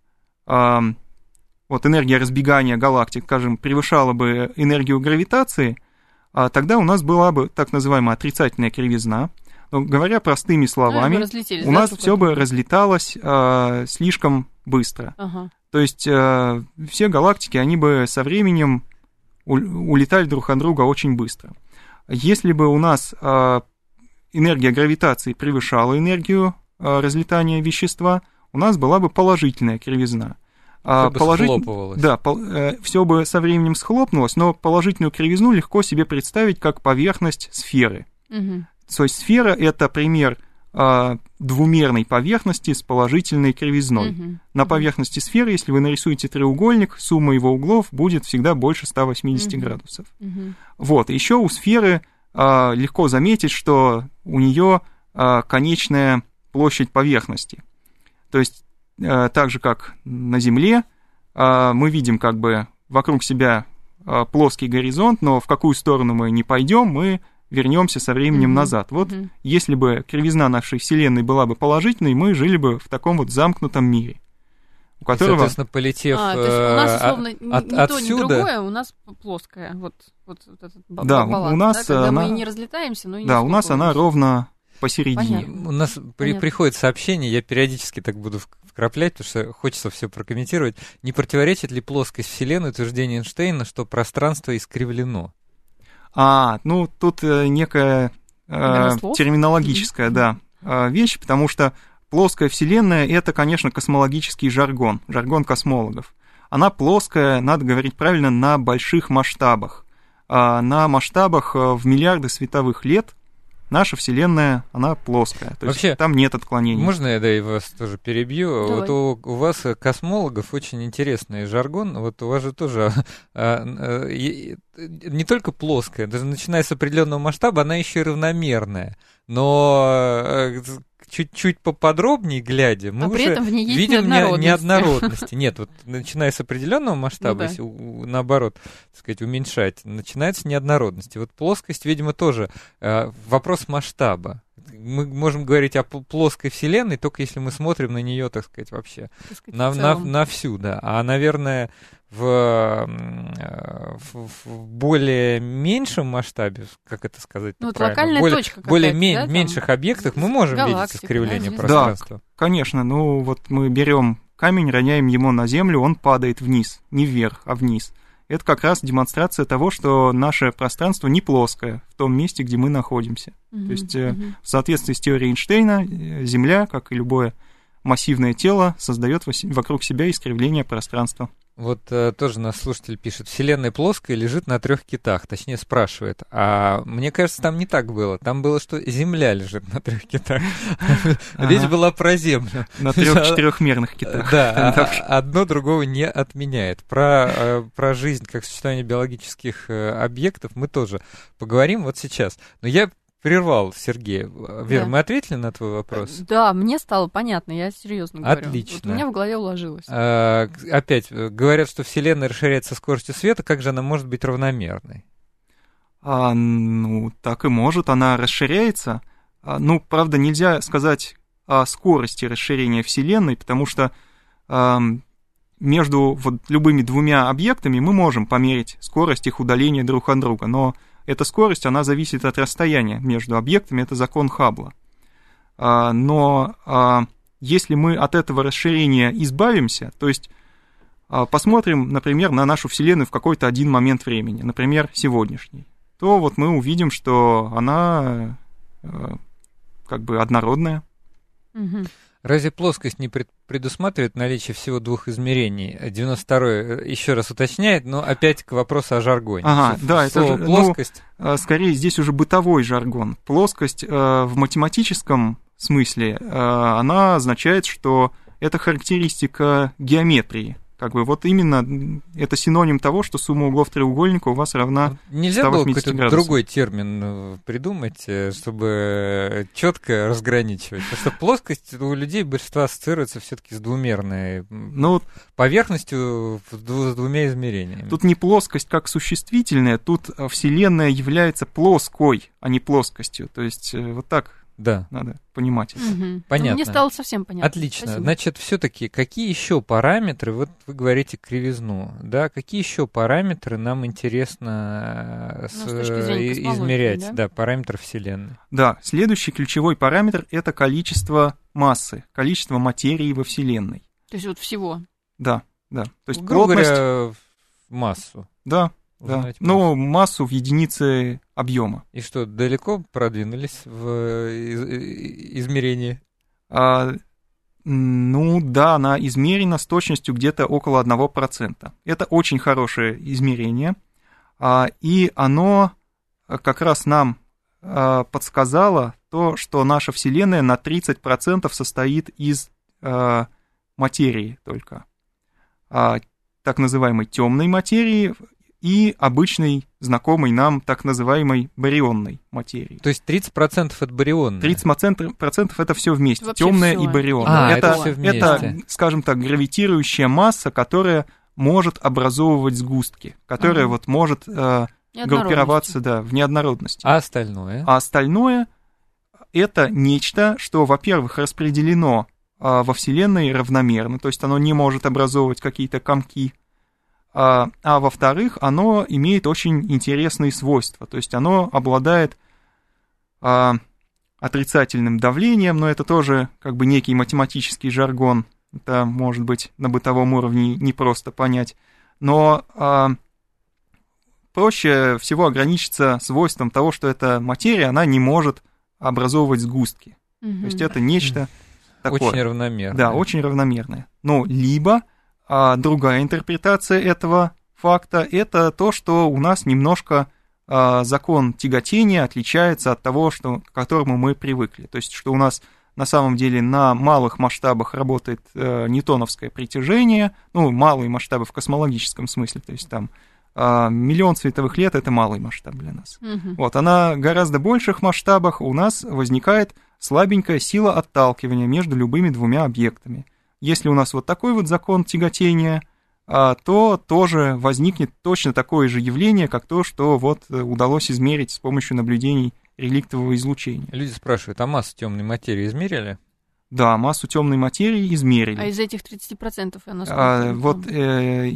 вот энергия разбегания галактик, скажем, превышала бы энергию гравитации, тогда у нас была бы так называемая отрицательная кривизна. Но, говоря простыми словами, ну, у нас да, все бы разлеталось э, слишком быстро. Ага. То есть э, все галактики, они бы со временем у- улетали друг от друга очень быстро. Если бы у нас э, энергия гравитации превышала энергию э, разлетания вещества, у нас была бы положительная кривизна. Все бы Положить... схлопывалось. Да, пол... э, все бы со временем схлопнулось, но положительную кривизну легко себе представить как поверхность сферы. Угу. То есть сфера — это пример э, двумерной поверхности с положительной кривизной. Uh-huh. На поверхности сферы, если вы нарисуете треугольник, сумма его углов будет всегда больше ста восьмидесяти uh-huh. градусов. Uh-huh. Вот. Еще у сферы э, легко заметить, что у нее э, конечная площадь поверхности. То есть э, так же, как на Земле, э, мы видим как бы вокруг себя э, плоский горизонт, но в какую сторону мы не пойдем, мы вернемся со временем mm-hmm. назад. Вот mm-hmm. если бы кривизна нашей Вселенной была бы положительной, мы жили бы в таком вот замкнутом мире, у которого... Соответственно, полетев а, то есть у нас, условно, от, ни отсюда... то, ни другое, у нас плоская. Вот, вот, вот этот да, баланс, у нас да, когда она... мы не разлетаемся, но и не Да, у нас она ровно посередине. Понятно. У нас при, приходит сообщение, я периодически так буду вкраплять, потому что хочется все прокомментировать. Не противоречит ли плоскость Вселенной утверждению Эйнштейна, что пространство искривлено? А, ну, тут э, некая э, терминологическая, да, э, вещь, потому что плоская Вселенная — это, конечно, космологический жаргон, жаргон космологов. Она плоская, надо говорить правильно, на больших масштабах. А на масштабах в миллиарды световых лет наша Вселенная, она плоская, то Вообще, есть там нет отклонений. Можно я, да, и вас тоже перебью? Давай. Вот у, у вас, космологов, очень интересный жаргон. Вот у вас же тоже а, а, и, не только плоская, даже начиная с определенного масштаба, она еще и равномерная. Но а, чуть-чуть поподробнее глядя, мы а уже при этом в ней есть видим неоднородности. неоднородности. Нет, вот начиная с определенного масштаба, Ну да. если у- наоборот, так сказать, уменьшать, начинаются неоднородности. Вот плоскость, видимо, тоже э, вопрос масштаба. Мы можем говорить о п- плоской Вселенной, только если мы смотрим на нее, так сказать, вообще Так сказать, на, в на, целом. на всю, да. А, наверное, в, э, в, в более меньшем масштабе, как это сказать, Ну, вот правильно, локальная более, точка какая-то, более да, мен- там? меньших объектах мы можем видеть Галактика, искривление да, пространства. Да, конечно, ну вот мы берем камень, роняем его на землю, он падает вниз, не вверх, а вниз. Это как раз демонстрация того, что наше пространство не плоское в том месте, где мы находимся. Мгм, То есть мгм. в соответствии с теорией Эйнштейна Земля, как и любое массивное тело, создает вокруг себя искривление пространства. Вот э, тоже наш слушатель пишет, Вселенная плоская, лежит на трех китах, точнее спрашивает, а мне кажется, там не так было, там было, что Земля лежит на трех китах, речь была про Землю. На трех-четырехмерных китах. Да, одно другого не отменяет. Про жизнь как существование биологических объектов мы тоже поговорим вот сейчас, но я прервал Сергея. Вера, Да. мы ответили на твой вопрос? Да, мне стало понятно, я серьезно говорю. Отлично. Вот у меня в голове уложилось. А, опять, говорят, что Вселенная расширяется со скоростью света, как же она может быть равномерной? А, ну, так и может, она расширяется. А, ну, правда, нельзя сказать о скорости расширения Вселенной, потому что а, между вот любыми двумя объектами мы можем померить скорость их удаления друг от друга, но эта скорость, она зависит от расстояния между объектами, это закон Хаббла. А, но а, если мы от этого расширения избавимся, то есть а, посмотрим, например, на нашу Вселенную в какой-то один момент времени, например, сегодняшний, то вот мы увидим, что она а, как бы однородная. Мгм. Разве плоскость не пред- предусматривает наличие всего двух измерений? девяносто второй еще раз уточняет, но опять к вопросу о жаргоне. Ага, С- да, это слово же, плоскость. ну, скорее здесь уже бытовой жаргон. Плоскость в математическом смысле, она означает, что это характеристика геометрии, Как бы вот именно это синоним того, что сумма углов треугольника у вас равна Нельзя ста было восьмидесяти какой-то градусам. другой термин придумать, чтобы четко разграничивать. Потому что плоскость у людей большинство ассоциируется все-таки с двумерной Ну, поверхностью с двумя измерениями. тут не плоскость как существительная, тут Вселенная является плоской, а не плоскостью. То есть вот так Да. надо понимать это. Угу. Понятно. Мне стало совсем понятно. Отлично. Спасибо. Значит, все-таки какие еще параметры, вот вы говорите кривизну, да, какие еще параметры нам интересно с, Ну, с точки зрения и- космологии, измерять, да? да, параметр Вселенной? Да, следующий ключевой параметр — это количество массы, количество материи во Вселенной. То есть вот всего. Да, да. То есть Грубо плотность, говоря, массу. да, да. Узнать Но массу в единице объема. И что, далеко продвинулись в из- измерении? А, ну да, она измерена с точностью где-то около одного процента. Это очень хорошее измерение, а, и оно как раз нам а, подсказало то, что наша Вселенная на тридцать процентов состоит из а, материи только. А, так называемой темной материи и обычной, знакомой нам так называемой барионной материи. То есть тридцать процентов это барионная? тридцать процентов это все вместе, Вообще темное всё. и барион. А, это, это всё вместе. это, скажем так, гравитирующая масса, которая может образовывать сгустки, которая Ага. вот может э, группироваться, да, в неоднородности. А остальное? А остальное это нечто, что, во-первых, распределено э, во Вселенной равномерно, то есть оно не может образовывать какие-то комки, а, а во-вторых, оно имеет очень интересные свойства, то есть оно обладает а, отрицательным давлением, но это тоже как бы некий математический жаргон, это может быть на бытовом уровне непросто понять, но а, проще всего ограничиться свойством того, что эта материя, она не может образовывать сгустки, Мгм. то есть это нечто такое. Очень равномерно. Да, очень равномерное. Ну, либо а, другая интерпретация этого факта — это то, что у нас немножко а, закон тяготения отличается от того, что, к которому мы привыкли. То есть, что у нас на самом деле на малых масштабах работает а, ньютоновское притяжение, ну, малые масштабы в космологическом смысле, то есть там а, миллион световых лет — это малый масштаб для нас. Мгм. Вот, а на гораздо больших масштабах у нас возникает слабенькая сила отталкивания между любыми двумя объектами. Если у нас вот такой вот закон тяготения, а, то тоже возникнет точно такое же явление, как то, что вот удалось измерить с помощью наблюдений реликтового излучения. Люди спрашивают, а массу темной материи измерили? Да, массу темной материи измерили. А из этих тридцати процентов она сколько? А, там? вот э,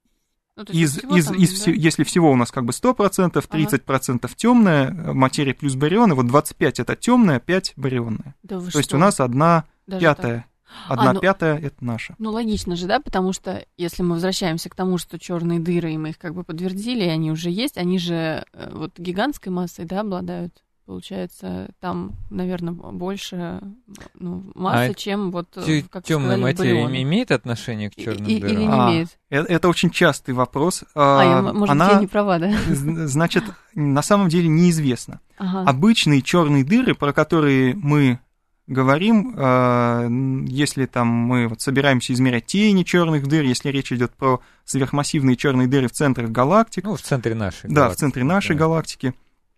Ну, то есть из, всего из, там, из да? все- если всего у нас как бы сто процентов, тридцать процентов темная материя плюс барионы, вот двадцать пять это темная, пять барионная. Да вы То есть что? у нас одна Даже пятая, так? одна А, ну- пятая это наша. Ну, логично же, да, потому что если мы возвращаемся к тому, что черные дыры, и мы их как бы подтвердили, и они уже есть, они же э, вот гигантской массой, да, обладают. Получается, там, наверное, больше ну, массы, А чем вот, э, как вы Темная сказали, материя барионы. имеет отношение к черным И- дырам? или не А, имеет? э- Это очень частый вопрос. А, я, А, может, Она, я не права, да? з- значит, на самом деле неизвестно. Ага. Обычные черные дыры, про которые мы говорим, а, н- если там мы вот собираемся измерять тени черных дыр, если речь идет про сверхмассивные черные дыры в центрах галактик, Ну, в центре нашей да, в галактики, центре нашей да. галактики,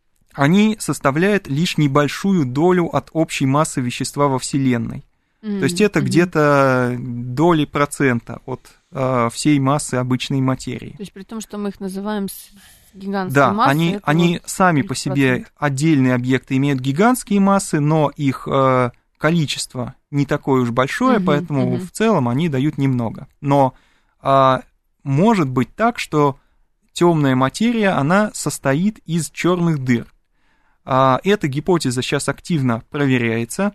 они составляют лишь небольшую долю от общей массы вещества во Вселенной. М, То есть это мгм. где-то доли процента от а, всей массы обычной материи. То есть при том, что мы их называем с гигантской Да, массой, они, это они вот сами сколько по себе процентов? отдельные объекты имеют гигантские массы, но их э, количество не такое уж большое, Мгм, поэтому мгм. в целом они дают немного. Но а, может быть так, что темная материя, она состоит из черных дыр. А, эта гипотеза сейчас активно проверяется.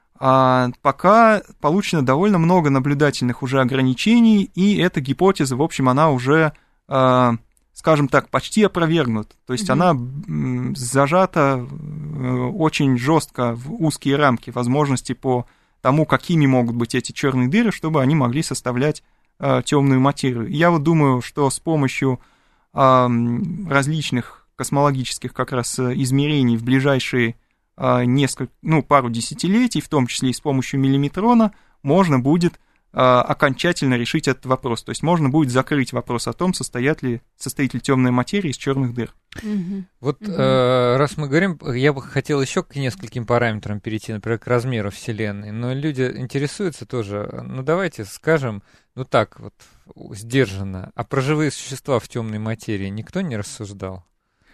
А, пока получено довольно много наблюдательных уже ограничений, и эта гипотеза, в общем, она уже, а, скажем так, почти опровергнута. То есть Мгм. она м, зажата э, очень жестко в узкие рамки возможностей по тому, какими могут быть эти черные дыры, чтобы они могли составлять а, темную материю. Я вот думаю, что с помощью а, м, различных космологических как раз измерений в ближайшие а, несколько, ну, пару десятилетий, в том числе и с помощью миллиметрона, можно будет окончательно решить этот вопрос. То есть можно будет закрыть вопрос о том, состоят ли, состоит ли темная материя из черных дыр. Угу. Вот угу. Э, раз мы говорим, я бы хотел еще к нескольким параметрам перейти, например, к размеру Вселенной. Но люди интересуются тоже. Ну, давайте скажем, ну так вот, сдержанно. А про живые существа в темной материи никто не рассуждал?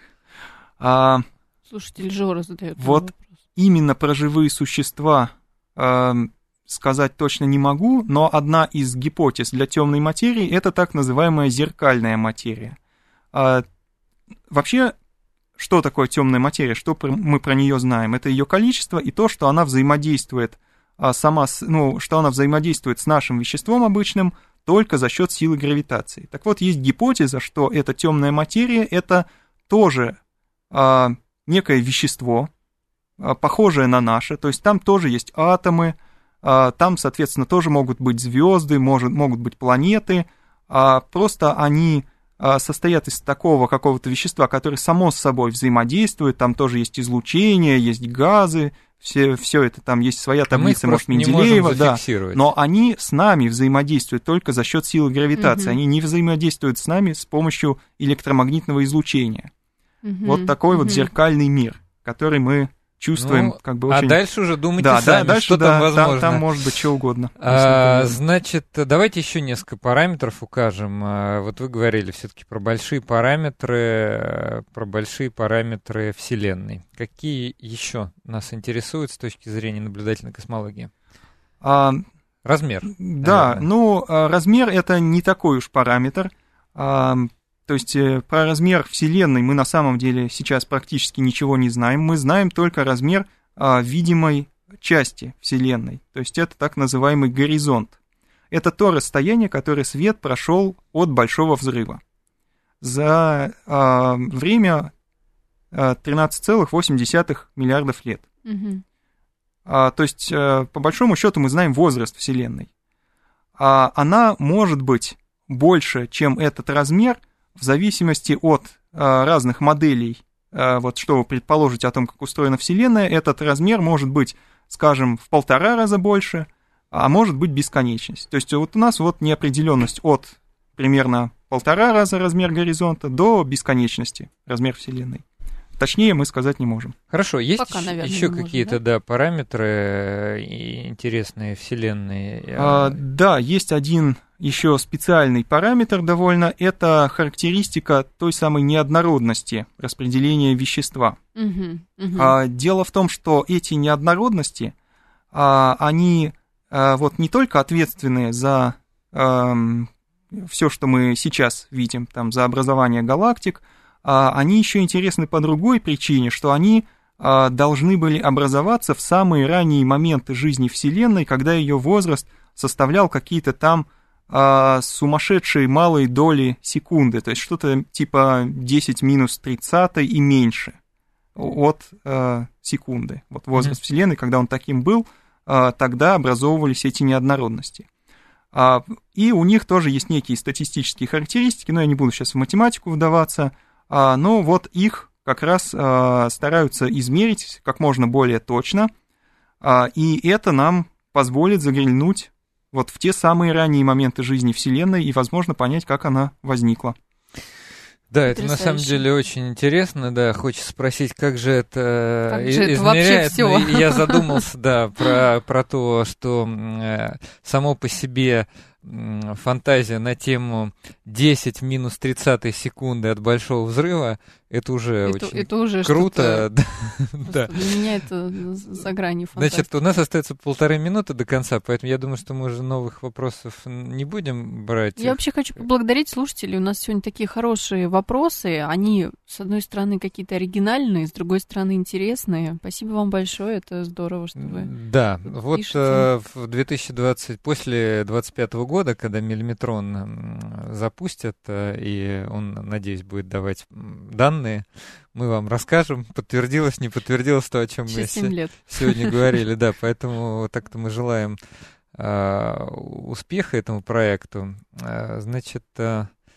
А, Слушатель Жора задает вот вопрос. Именно про живые существа э, сказать точно не могу, но одна из гипотез для темной материи — это так называемая зеркальная материя. А, вообще, что такое темная материя? Что мы про нее знаем? Это ее количество и то, что она взаимодействует а, сама, с, ну, что она взаимодействует с нашим веществом обычным только за счет силы гравитации. Так вот, есть гипотеза, что эта темная материя — это тоже а, некое вещество, а, похожее на наше, то есть там тоже есть атомы, а, там, соответственно, тоже могут быть звезды, может, могут быть планеты, а, просто они а, состоят из такого какого-то вещества, которое само с собой взаимодействует, там тоже есть излучение, есть газы, все, все это, там есть своя таблица, может, Менделеева, да, но они с нами взаимодействуют только за счет силы гравитации, угу. Они не взаимодействуют с нами с помощью электромагнитного излучения. Угу. Вот такой угу. вот зеркальный мир, который мы чувствуем, ну, как бы очень... А дальше уже думайте да, сами, да, дальше, что да, там возможно. Там, там может быть что угодно. А, значит, давайте еще несколько параметров укажем. Вот вы говорили все-таки про большие параметры, про большие параметры Вселенной. Какие еще нас интересуют с точки зрения наблюдательной космологии? А, размер. Да, наверное. ну, размер — это не такой уж параметр. А, То есть про размер Вселенной мы на самом деле сейчас практически ничего не знаем. Мы знаем только размер а, видимой части Вселенной. То есть это так называемый горизонт. Это то расстояние, которое свет прошел от Большого взрыва. За а, время а, тринадцать целых восемь десятых миллиардов лет. Угу. А, то есть, а, по большому счету, мы знаем возраст Вселенной. А, она может быть больше, чем этот размер, в зависимости от а, разных моделей, а, вот что вы предположите о том, как устроена Вселенная, этот размер может быть, скажем, в полтора раза больше, а может быть бесконечность. То есть вот у нас вот неопределенность от примерно полтора раза размер горизонта до бесконечности размер Вселенной. Точнее мы сказать не можем. Хорошо, есть Пока, еще, наверное, еще можем, какие-то да? Да, параметры интересные Вселенной? А, да, есть один еще специальный параметр довольно, это характеристика той самой неоднородности распределения вещества. Угу, угу. А, дело в том, что эти неоднородности, а, они а, вот не только ответственны за а, все, что мы сейчас видим, там, за образование галактик, а, они еще интересны по другой причине, что они а, должны были образоваться в самые ранние моменты жизни Вселенной, когда ее возраст составлял какие-то там сумасшедшие малые доли секунды, то есть что-то типа десять минус тридцать и меньше от э, секунды. Вот возраст mm-hmm. Вселенной, когда он таким был, э, тогда образовывались эти неоднородности. А, и у них тоже есть некие статистические характеристики, но я не буду сейчас в математику вдаваться, а, но вот их как раз а, стараются измерить как можно более точно, а, и это нам позволит заглянуть вот в те самые ранние моменты жизни Вселенной и, возможно, понять, как она возникла. Да, это на самом деле очень интересно, да, хочется спросить, как же это как и- же это измеряет. вообще всё? Я задумался, да, про, про то, что э, само по себе э, фантазия на тему десять минус тридцать секунды от Большого взрыва, это уже это, очень это уже круто. Да, да. Для меня это за гранью фантастики. Значит, у нас остается полторы минуты до конца, поэтому я думаю, что мы уже новых вопросов не будем брать. Я вообще хочу поблагодарить слушателей. У нас сегодня такие хорошие вопросы. Они, с одной стороны, какие-то оригинальные, с другой стороны, интересные. Спасибо вам большое. Это здорово, что вы Да, вот пишете. в две тысячи двадцатом, после двадцать пятого года, когда миллиметрон запустят, и он, надеюсь, будет давать данные, мы вам расскажем, подтвердилось, не подтвердилось то, о чем мы лет. сегодня говорили, да, поэтому так-то мы желаем э, успеха этому проекту. Э, значит, э,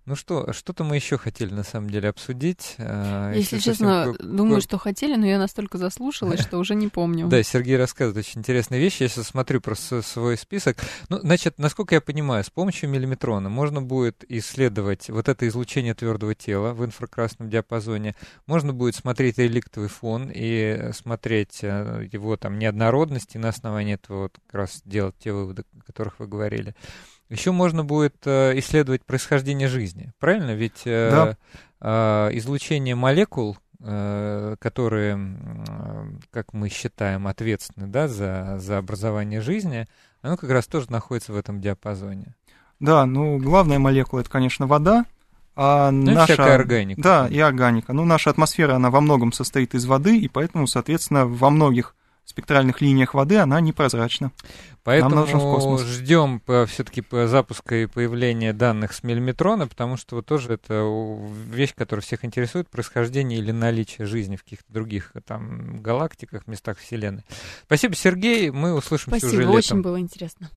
Ну что, что-то мы еще хотели на самом деле обсудить. Если, Если честно, совсем... думаю, что хотели, но я настолько заслушалась, что уже не помню. Да, Сергей рассказывает очень интересные вещи. Я сейчас смотрю просто свой список. Ну, значит, насколько я понимаю, с помощью миллиметрона можно будет исследовать вот это излучение твердого тела в инфракрасном диапазоне. Можно будет смотреть реликтовый фон и смотреть его там неоднородности, на основании этого вот как раз делать те выводы, о которых вы говорили. Еще можно будет э, исследовать происхождение жизни, правильно? Ведь э, да. э, излучение молекул, э, которые, э, как мы считаем, ответственны, да, за, за образование жизни, оно как раз тоже находится в этом диапазоне. Да, ну главная молекула — это, конечно, вода. А ну наша... и всякая органика. Да, и органика. Ну, наша атмосфера, она во многом состоит из воды, и поэтому, соответственно, во многих спектральных линиях воды она непрозрачна. Поэтому ждем все-таки запуска и появления данных с миллиметрона, потому что вот тоже это вещь, которая всех интересует, происхождение или наличие жизни в каких-то других там галактиках, местах Вселенной. Спасибо, Сергей. Мы услышимся Спасибо, уже летом. Очень было интересно.